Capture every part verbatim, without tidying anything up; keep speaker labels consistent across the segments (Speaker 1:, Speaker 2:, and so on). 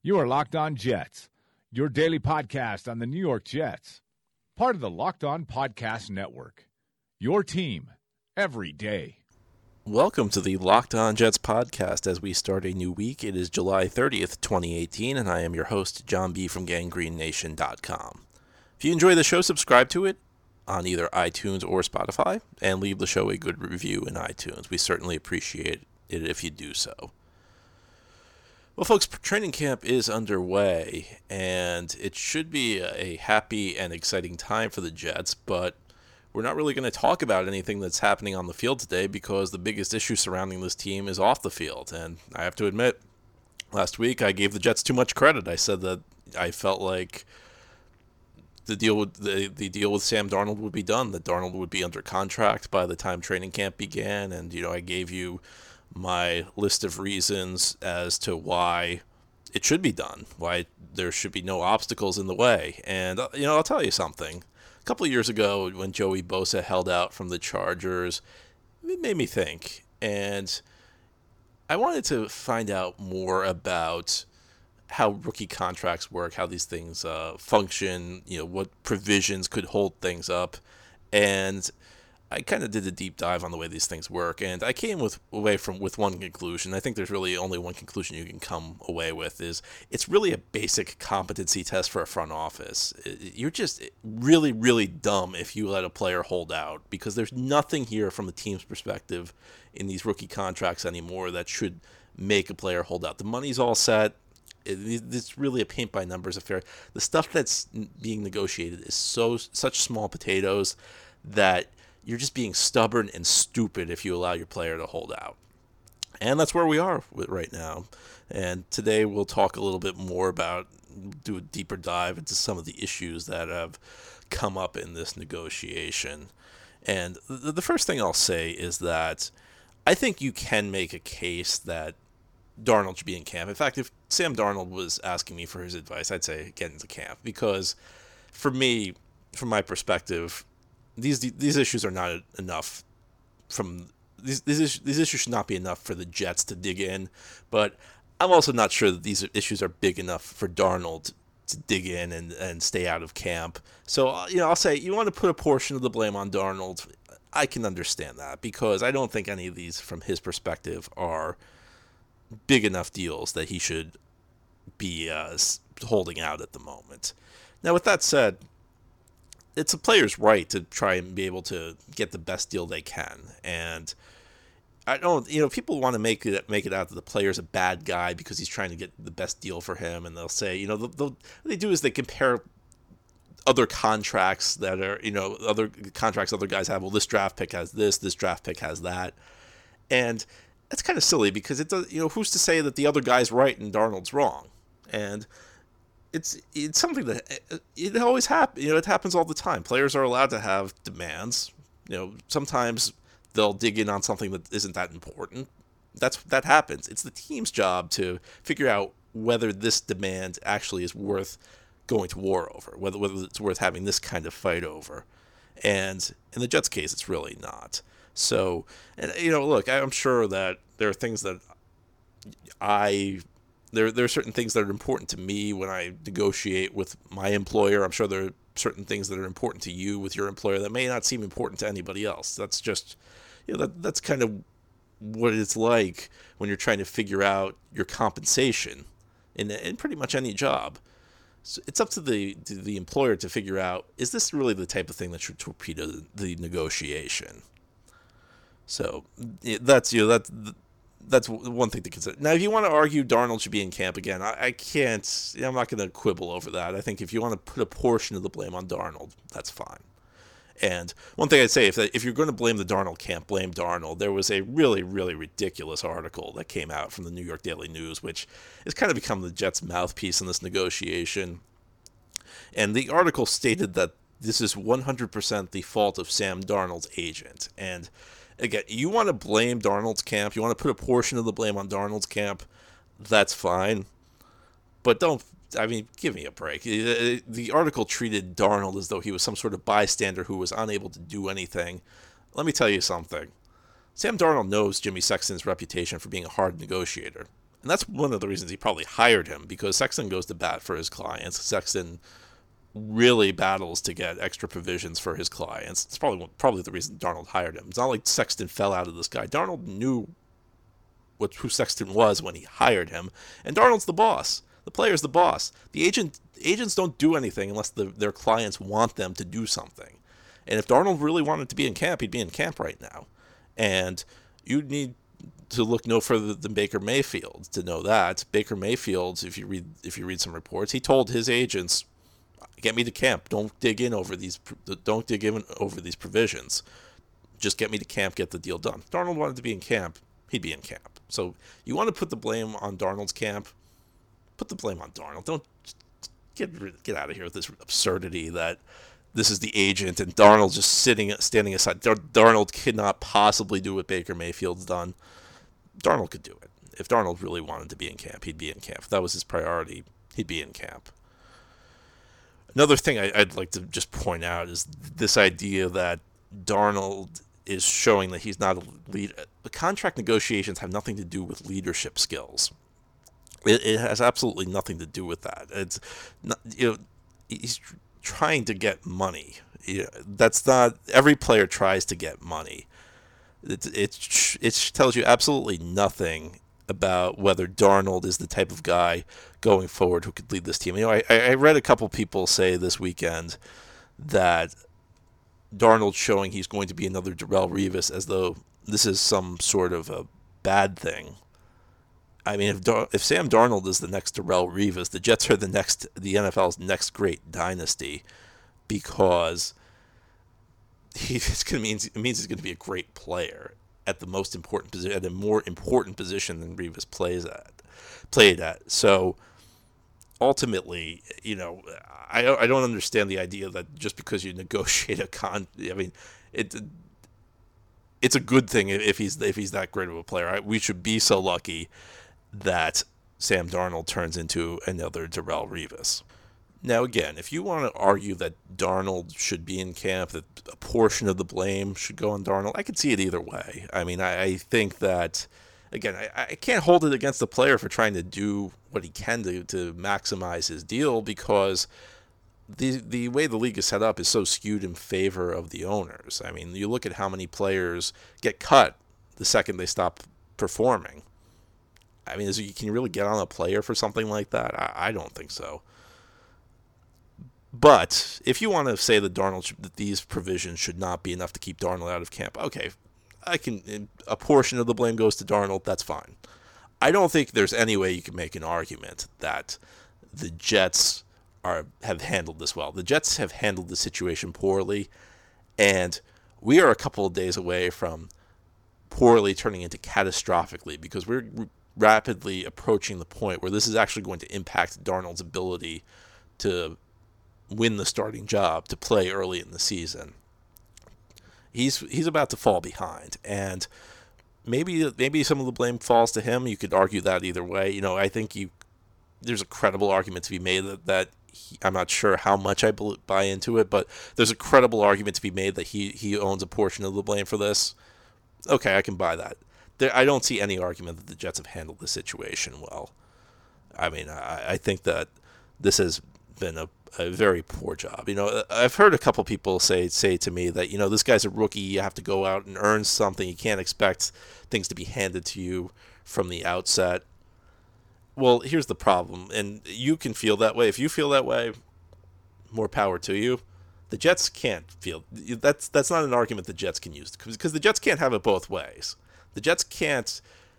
Speaker 1: You are Locked On Jets, your daily podcast on the New York Jets. Part of the Locked On Podcast Network, your team every day.
Speaker 2: Welcome to the Locked On Jets podcast as we start a new week. It is July thirtieth, twenty eighteen, and I am your host, John B. from gang green nation dot com. If you enjoy the show, subscribe to it on either iTunes or Spotify, and leave the show a good review in iTunes. We certainly appreciate it if you do so. Well, folks, training camp is underway, and it should be a happy and exciting time for the Jets, but we're not really going to talk about anything that's happening on the field today because the biggest issue surrounding this team is off the field. And I have to admit, last week I gave the Jets too much credit. I said that I felt like the deal with the, the deal with Sam Darnold would be done, that Darnold would be under contract by the time training camp began, and you know I gave you my list of reasons as to why it should be done, why there should be no obstacles in the way. And you know I'll tell you something. A couple of years ago, when Joey Bosa held out from the Chargers, it made me think. And I wanted to find out more about how rookie contracts work, how these things uh, function, you know, what provisions could hold things up. And I kind of did a deep dive on the way these things work, and I came with away from with one conclusion. I think there's really only one conclusion you can come away with, is it's really a basic competency test for a front office. You're just really, really dumb if you let a player hold out, because there's nothing here from the team's perspective in these rookie contracts anymore that should make a player hold out. The money's all set. It's really a paint by numbers affair. The stuff that's being negotiated is so such small potatoes that you're just being stubborn and stupid if you allow your player to hold out. And that's where we are right now. And today we'll talk a little bit more about, do a deeper dive into some of the issues that have come up in this negotiation. And the first thing I'll say is that I think you can make a case that Darnold should be in camp. In fact, if Sam Darnold was asking me for his advice, I'd say get into camp. Because for me, from my perspective, These these issues are not enough. From these these issues, these issues should not be enough for the Jets to dig in, but I'm also not sure that these issues are big enough for Darnold to dig in and, and stay out of camp. So you know, I'll say you want to put a portion of the blame on Darnold. I can understand that, because I don't think any of these, from his perspective, are big enough deals that he should be uh, holding out at the moment. Now, with that said, it's a player's right to try and be able to get the best deal they can. And I don't, you know, people want to make it make it out that the player's a bad guy because he's trying to get the best deal for him. And they'll say, you know, they'll, they'll, what they do is they compare other contracts that are, you know, other contracts other guys have. Well, this draft pick has this, this draft pick has that. And that's kind of silly, because it does, you know, who's to say that the other guy's right and Darnold's wrong? And It's it's something that it always happens. You know, it happens all the time. Players are allowed to have demands. You know, sometimes they'll dig in on something that isn't that important. That's that happens. It's the team's job to figure out whether this demand actually is worth going to war over, whether whether it's worth having this kind of fight over. And in the Jets' case, it's really not. So, and you know, look, I'm sure that there are things that I. There, there are certain things that are important to me when I negotiate with my employer. I'm sure there are certain things that are important to you with your employer that may not seem important to anybody else. That's just, you know, that that's kind of what it's like when you're trying to figure out your compensation in in pretty much any job. So it's up to the to the employer to figure out, is this really the type of thing that should torpedo the, the negotiation? So that's you know that. That's one thing to consider. Now, if you want to argue Darnold should be in camp again, I, I can't. You know, I'm not going to quibble over that. I think if you want to put a portion of the blame on Darnold, that's fine. And one thing I'd say, if if you're going to blame the Darnold camp, blame Darnold. There was a really, really ridiculous article that came out from the New York Daily News, which has kind of become the Jets' mouthpiece in this negotiation. And the article stated that this is one hundred percent the fault of Sam Darnold's agent. And again, you want to blame Darnold's camp, you want to put a portion of the blame on Darnold's camp, that's fine. But don't, I mean, give me a break. The article treated Darnold as though he was some sort of bystander who was unable to do anything. Let me tell you something. Sam Darnold knows Jimmy Sexton's reputation for being a hard negotiator. And that's one of the reasons he probably hired him, because Sexton goes to bat for his clients. Sexton really battles to get extra provisions for his clients. It's probably probably the reason Darnold hired him. It's not like Sexton fell out of the sky. Darnold knew what who Sexton was when he hired him, and Darnold's the boss. The player's the boss. The agent agents don't do anything unless the, their clients want them to do something. And if Darnold really wanted to be in camp, he'd be in camp right now. And you need to look no further than Baker Mayfield to know that. Baker Mayfield, if you read if you read some reports, he told his agents, "Get me to camp. Don't dig in over these. Don't dig in over these provisions. Just get me to camp. Get the deal done." Darnold wanted to be in camp. He'd be in camp. So you want to put the blame on Darnold's camp? Put the blame on Darnold. Don't get get out of here with this absurdity that this is the agent and Darnold just sitting standing aside. Dar- Darnold could not possibly do what Baker Mayfield's done. Darnold could do it. If Darnold really wanted to be in camp, he'd be in camp. If that was his priority, he'd be in camp. Another thing I, I'd like to just point out is this idea that Darnold is showing that he's not a lead. The contract negotiations have nothing to do with leadership skills. It, it has absolutely nothing to do with that. It's not, you know, he's trying to get money. You know, that's not every player tries to get money. It it it tells you absolutely nothing about whether Darnold is the type of guy going forward who could lead this team. You know, I I read a couple people say this weekend that Darnold's showing he's going to be another Darrelle Revis, as though this is some sort of a bad thing. I mean, if Dar- if Sam Darnold is the next Darrelle Revis, the Jets are the next the N F L's next great dynasty, because he it's going to mean it means he's going to be a great player at the most important position, at a more important position than Revis plays at played at. So ultimately, you know, I I don't understand the idea that just because you negotiate a con, I mean, it it's a good thing if he's if he's that great of a player. Right? We should be so lucky that Sam Darnold turns into another Darrelle Revis. Now, again, if you want to argue that Darnold should be in camp, that a portion of the blame should go on Darnold, I could see it either way. I mean, I, I think that, again, I, I can't hold it against the player for trying to do what he can to, to maximize his deal, because the the way the league is set up is so skewed in favor of the owners. I mean, you look at how many players get cut the second they stop performing. I mean, is, can you really get on a player for something like that? I, I don't think so. But if you want to say that Darnold should, that these provisions should not be enough to keep Darnold out of camp, okay, I can. A portion of the blame goes to Darnold. That's fine. I don't think there's any way you can make an argument that the Jets are have handled this well. The Jets have handled the situation poorly, and we are a couple of days away from poorly turning into catastrophically, because we're rapidly approaching the point where this is actually going to impact Darnold's ability to win the starting job, to play early in the season. He's he's about to fall behind, and maybe maybe some of the blame falls to him. You could argue that either way. You know, I think you there's a credible argument to be made that, that he, I'm not sure how much I buy into it, but there's a credible argument to be made that he, he owns a portion of the blame for this. Okay, I can buy that. There, I don't see any argument that the Jets have handled the situation well. I mean, I, I think that this has been a, a very poor job. You know, I've heard a couple people say say to me that, you know, this guy's a rookie. You have to go out and earn something. You can't expect things to be handed to you from the outset. Well, here's the problem, and you can feel that way. If you feel that way, more power to you. The Jets can't feel that's that's not an argument the Jets can use, because the Jets can't have it both ways. The Jets can't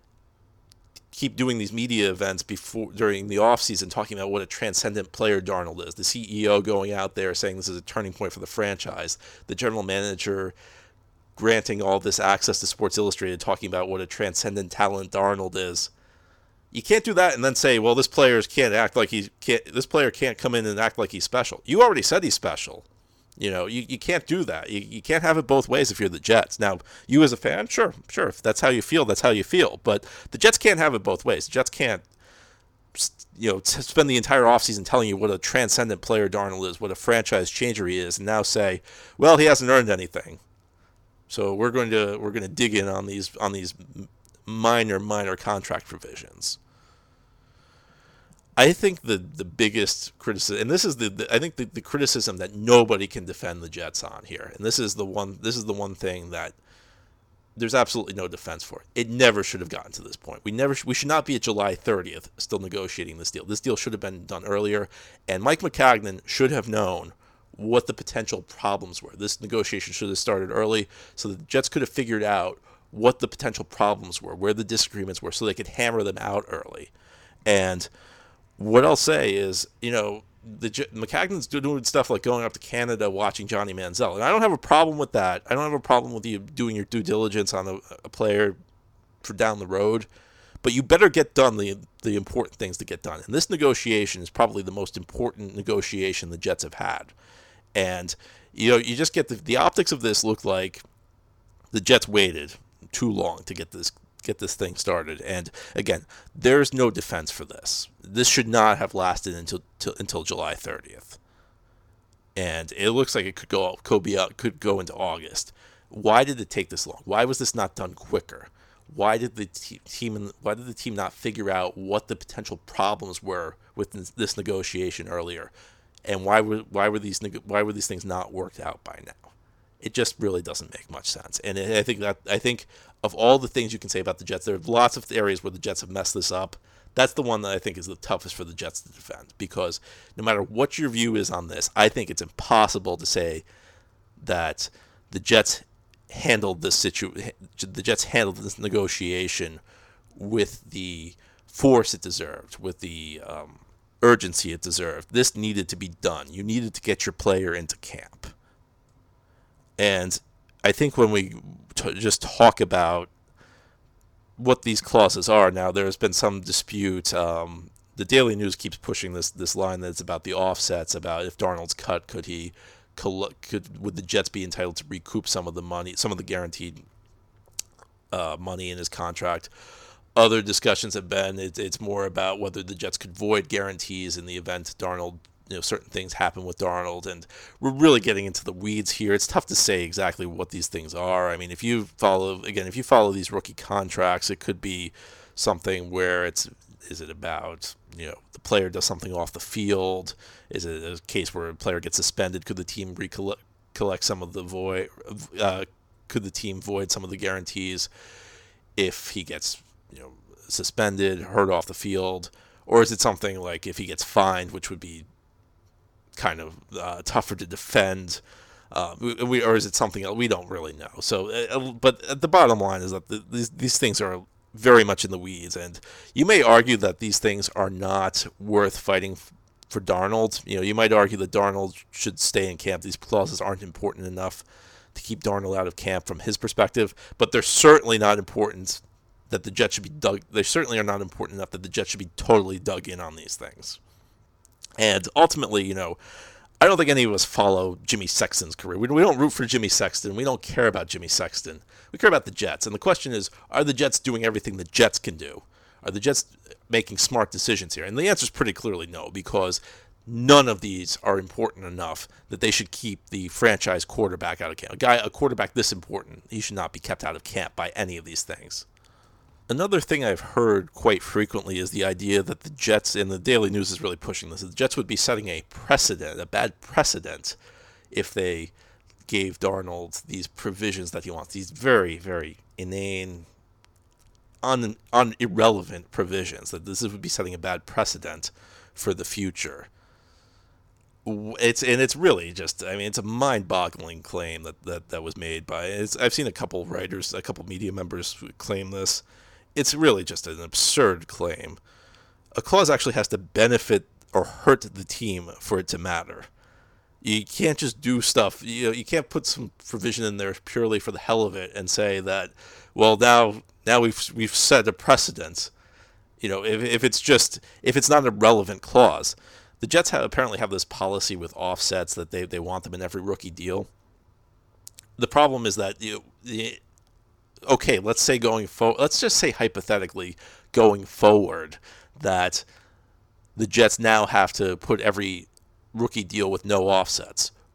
Speaker 2: keep doing these media events before during the offseason talking about what a transcendent player Darnold is. The C E O going out there saying this is a turning point for the franchise. The general manager granting all this access to Sports Illustrated talking about what a transcendent talent Darnold is. You can't do that and then say, well, this player can't act like he can't. This player can't come in and act like he's special. You already said he's special. You know, you, you can't do that. You, you can't have it both ways if you're the Jets. Now, you as a fan, sure, sure. If that's how you feel, that's how you feel. But the Jets can't have it both ways. The Jets can't, you know, spend the entire offseason telling you what a transcendent player Darnold is, what a franchise changer he is, and now say, well, he hasn't earned anything. So we're going to we're going to dig in on these on these minor minor contract provisions. I think the the biggest criticism, and this is the, the I think the, the criticism that nobody can defend the Jets on here, and this is the one this is the one thing that there's absolutely no defense for. It never should have gotten to this point. We never we should not be at July thirtieth still negotiating this deal. This deal should have been done earlier, and Mike Maccagnan should have known what the potential problems were. This negotiation should have started early, so the Jets could have figured out what the potential problems were, where the disagreements were, so they could hammer them out early. And what I'll say is, you know, the Maccagnan's doing stuff like going up to Canada, watching Johnny Manziel, and I don't have a problem with that. I don't have a problem with you doing your due diligence on a, a player for down the road, but you better get done the the important things to get done. And this negotiation is probably the most important negotiation the Jets have had. And you know, you just get the the optics of this look like the Jets waited too long to get this. get this thing started. And again, there's no defense for this. This should not have lasted until till, until July thirtieth. And it looks like it could go could be out, could go into August. Why did it take this long? Why was this not done quicker? Why did the te- team why did the team not figure out what the potential problems were with this negotiation earlier? And why were why were these why were these things not worked out by now? It just really doesn't make much sense. And I think that I think of all the things you can say about the Jets, there are lots of areas where the Jets have messed this up. That's the one that I think is the toughest for the Jets to defend, because no matter what your view is on this, I think it's impossible to say that the Jets handled this situ- the Jets handled this negotiation with the force it deserved, with the um, urgency it deserved. This needed to be done. You needed to get your player into camp. And I think when we t- just talk about what these clauses are, now there's been some dispute. Um, the Daily News keeps pushing this this line that's about the offsets, about if Darnold's cut, could he, could would the Jets be entitled to recoup some of the money, some of the guaranteed uh, money in his contract. Other discussions have been it, it's more about whether the Jets could void guarantees in the event Darnold. You know, certain things happen with Darnold, and we're really getting into the weeds here. It's tough to say exactly what these things are. I mean, if you follow, again, if you follow these rookie contracts, it could be something where it's, is it about, you know, the player does something off the field? Is it a case where a player gets suspended? Could the team recollect collect some of the void, uh, could the team void some of the guarantees if he gets, you know, suspended, hurt off the field? Or is it something like if he gets fined, which would be kind of uh, tougher to defend, uh, we, or is it something else? We don't really know. So, uh, but the bottom line is that the, these these things are very much in the weeds, and you may argue that these things are not worth fighting f- for Darnold. You know, you might argue that Darnold should stay in camp. These clauses aren't important enough to keep Darnold out of camp from his perspective, but they're certainly not important that the Jets should be dug. They certainly are not important enough that the Jets should be totally dug in on these things. And ultimately, you know, I don't think any of us follow Jimmy Sexton's career. We, we don't root for Jimmy Sexton. We don't care about Jimmy Sexton. We care about the Jets. And the question is, are the Jets doing everything the Jets can do? Are the Jets making smart decisions here? And the answer is pretty clearly no, because none of these are important enough that they should keep the franchise quarterback out of camp. A guy, a quarterback this important, he should not be kept out of camp by any of these things. Another thing I've heard quite frequently is the idea that the Jets, and the Daily News is really pushing this, the Jets would be setting a precedent, a bad precedent, if they gave Darnold these provisions that he wants, these very, very inane, un, un irrelevant provisions, that this would be setting a bad precedent for the future. It's and it's really just, I mean, it's a mind-boggling claim that, that, that was made by, it's, I've seen a couple writers, a couple media members claim this. It's really just an absurd claim. A clause actually has to benefit or hurt the team for it to matter. You can't just do stuff, you know, you can't put some provision in there purely for the hell of it and say that, well, now now we've we've set a precedent. You know, if if it's just if it's not a relevant clause. The Jets have, apparently have this policy with offsets that they, they want them in every rookie deal. The problem is that, you know, okay, let's say going forward, let's just say hypothetically going forward that the Jets now have to put every rookie deal with no offsets.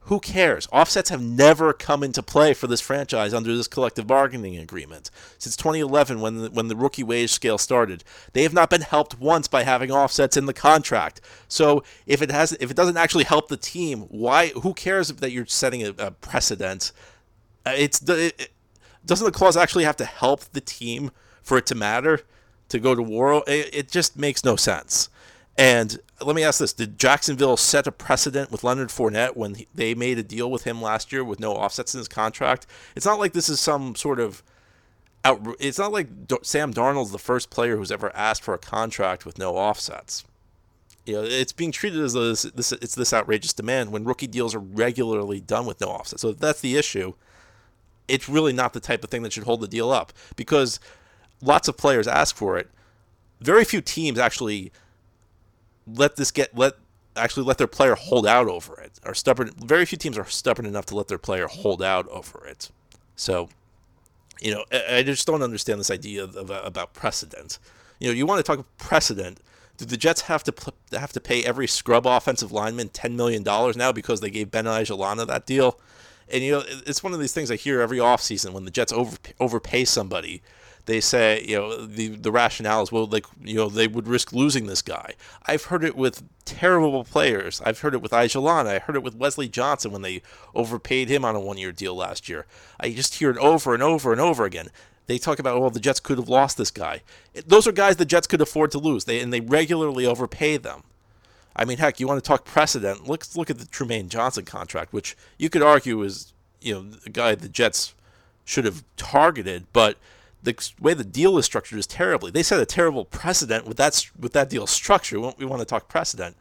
Speaker 2: Who cares? Offsets have never come into play for this franchise under this collective bargaining agreement. Since twenty eleven, when the, when the rookie wage scale started, they have not been helped once by having offsets in the contract. So if it has, if it doesn't actually help the team, why? Who cares that you're setting a, a precedent? It's it, it, doesn't the clause actually have to help the team for it to matter, to go to war? It, it just makes no sense. And let me ask this. Did Jacksonville set a precedent with Leonard Fournette when he, they made a deal with him last year with no offsets in his contract? It's not like this is some sort of out, it's not like D- Sam Darnold's the first player who's ever asked for a contract with no offsets. You know, it's being treated as this, this it's this outrageous demand when rookie deals are regularly done with no offsets. So if that's the issue, it's really not the type of thing that should hold the deal up, because lots of players ask for it. Very few teams actually let this get let actually let their player hold out over it. Are stubborn. Very few teams are stubborn enough to let their player hold out over it. So, you know, I, I just don't understand this idea of, of, about precedent. You know, you want to talk precedent. Do the Jets have to pl- have to pay every scrub offensive lineman ten million dollars now because they gave Ben Ajalana that deal? And, you know, it's one of these things I hear every offseason when the Jets over, overpay somebody. They say, you know, the the rationale is, well, like, you know, they would risk losing this guy. I've heard it with terrible players. I've heard it with Ajalana. I heard it with Wesley Johnson when they overpaid him on a one-year deal last year. I just hear it over and over and over again. They talk about, well, the Jets could have lost this guy. It, those are guys the Jets could afford to lose, They and they regularly overpay them. I mean, heck, you want to talk precedent? Let's look at the Trumaine Johnson contract, which you could argue is, you know, a guy the Jets should have targeted, but the way the deal is structured is terribly. They set a terrible precedent with that with that deal structure. We want to talk precedent.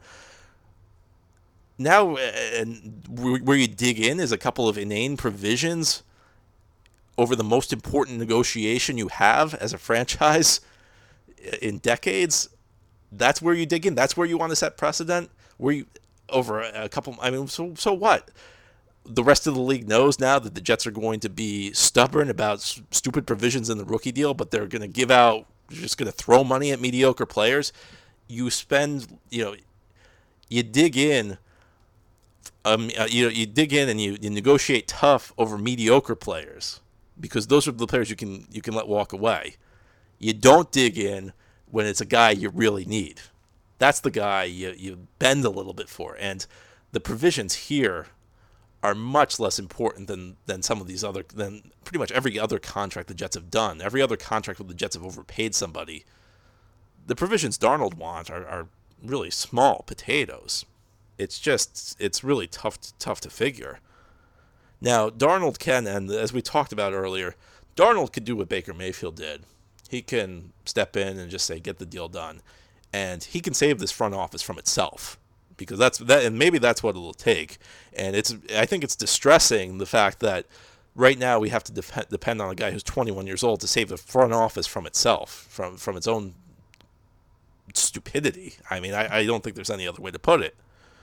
Speaker 2: Now, and where you dig in is a couple of inane provisions over the most important negotiation you have as a franchise in decades. That's where you dig in. That's where you want to set precedent. Where you over a couple. I mean, so so what? The rest of the league knows now that the Jets are going to be stubborn about s- stupid provisions in the rookie deal, but they're going to give out, they're just going to throw money at mediocre players. You spend, you know, you dig in, um, uh, you know, you dig in and you, you negotiate tough over mediocre players because those are the players you can you can let walk away. You don't dig in when it's a guy you really need. That's the guy you you bend a little bit for, and the provisions here are much less important than, than some of these other, than pretty much every other contract the Jets have done. Every other contract where the Jets have overpaid somebody. The provisions Darnold wants are, are really small potatoes. It's just, it's really tough, tough to figure. Now, Darnold can, and as we talked about earlier, Darnold could do what Baker Mayfield did. He can step in and just say, get the deal done. And he can save this front office from itself. Because that's that, and maybe that's what it'll take. And it's, I think it's distressing the fact that right now we have to def- depend on a guy who's twenty-one years old to save the front office from itself, from from its own stupidity. I mean, I, I don't think there's any other way to put it.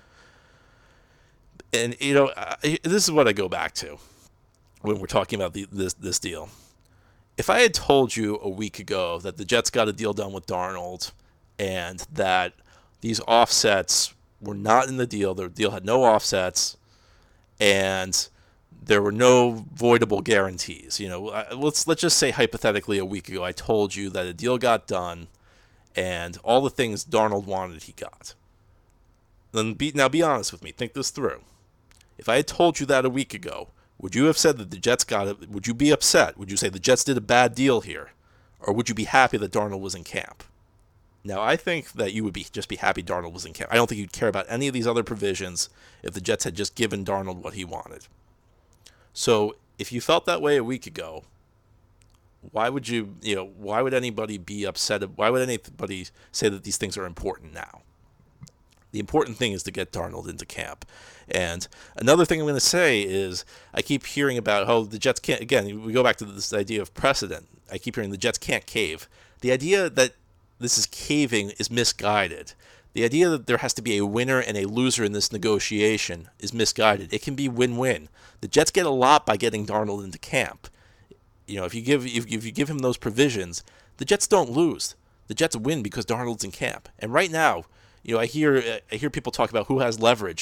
Speaker 2: And you know, I, this is what I go back to when we're talking about the, this this deal. If I had told you a week ago that the Jets got a deal done with Darnold, and that these offsets were not in the deal. The deal had no offsets, and there were no voidable guarantees. You know, let's let's just say hypothetically a week ago I told you that a deal got done, and all the things Darnold wanted he got. Then be, now be honest with me. Think this through. If I had told you that a week ago, would you have said that the Jets got it? Would you be upset? Would you say the Jets did a bad deal here, or would you be happy that Darnold was in camp? Now, I think that you would be just be happy Darnold was in camp. I don't think you'd care about any of these other provisions if the Jets had just given Darnold what he wanted. So, if you felt that way a week ago, why would you, you know, why would anybody be upset? Why would anybody say that these things are important now? The important thing is to get Darnold into camp. And another thing I'm going to say is I keep hearing about how the Jets can't, again, we go back to this idea of precedent. I keep hearing the Jets can't cave. The idea that this is caving is misguided. The idea that there has to be a winner and a loser in this negotiation is misguided. It can be win-win. The Jets get a lot by getting Darnold into camp. You know, if you give if, if you give him those provisions, the Jets don't lose. The Jets win because Darnold's in camp. And right now, you know, I hear I hear people talk about who has leverage.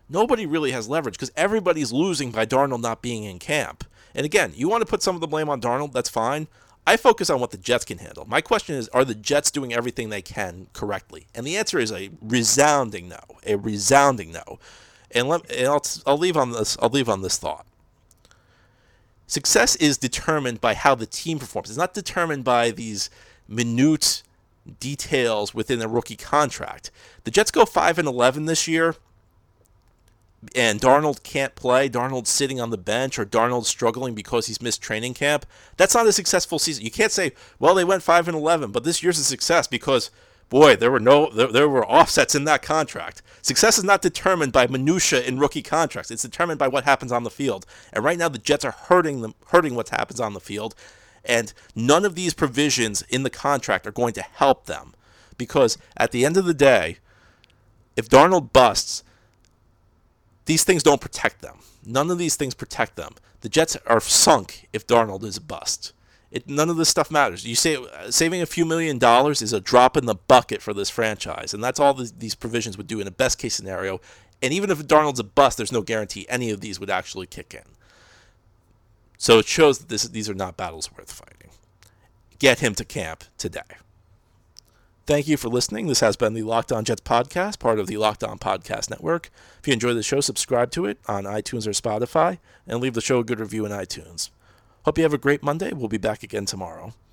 Speaker 2: Nobody really has leverage because everybody's losing by Darnold not being in camp. And again, you want to put some of the blame on Darnold, that's fine. I focus on what the Jets can handle. My question is, are the Jets doing everything they can correctly? And the answer is a resounding no, a resounding no. And, let, and I'll, I'll leave on this. I'll leave on this thought. Success is determined by how the team performs. It's not determined by these minute details within a rookie contract. The Jets go five and eleven this year, and Darnold can't play, Darnold's sitting on the bench, or Darnold's struggling because he's missed training camp. That's not a successful season. You can't say, well, they went five and eleven, but this year's a success because, boy, there were no there, there were offsets in that contract. Success is not determined by minutia in rookie contracts. It's determined by what happens on the field. And right now the Jets are hurting them, hurting what happens on the field. And none of these provisions in the contract are going to help them. Because at the end of the day, if Darnold busts, these things don't protect them. None of these things protect them. The Jets are sunk if Darnold is a bust. It, none of this stuff matters. You say uh, saving a few million dollars is a drop in the bucket for this franchise, and that's all the, these provisions would do in a best-case scenario. And even if Darnold's a bust, there's no guarantee any of these would actually kick in. So it shows that this, these are not battles worth fighting. Get him to camp today. Thank you for listening. This has been the Locked On Jets podcast, part of the Locked On Podcast Network. If you enjoy the show, subscribe to it on iTunes or Spotify, and leave the show a good review in iTunes. Hope you have a great Monday. We'll be back again tomorrow.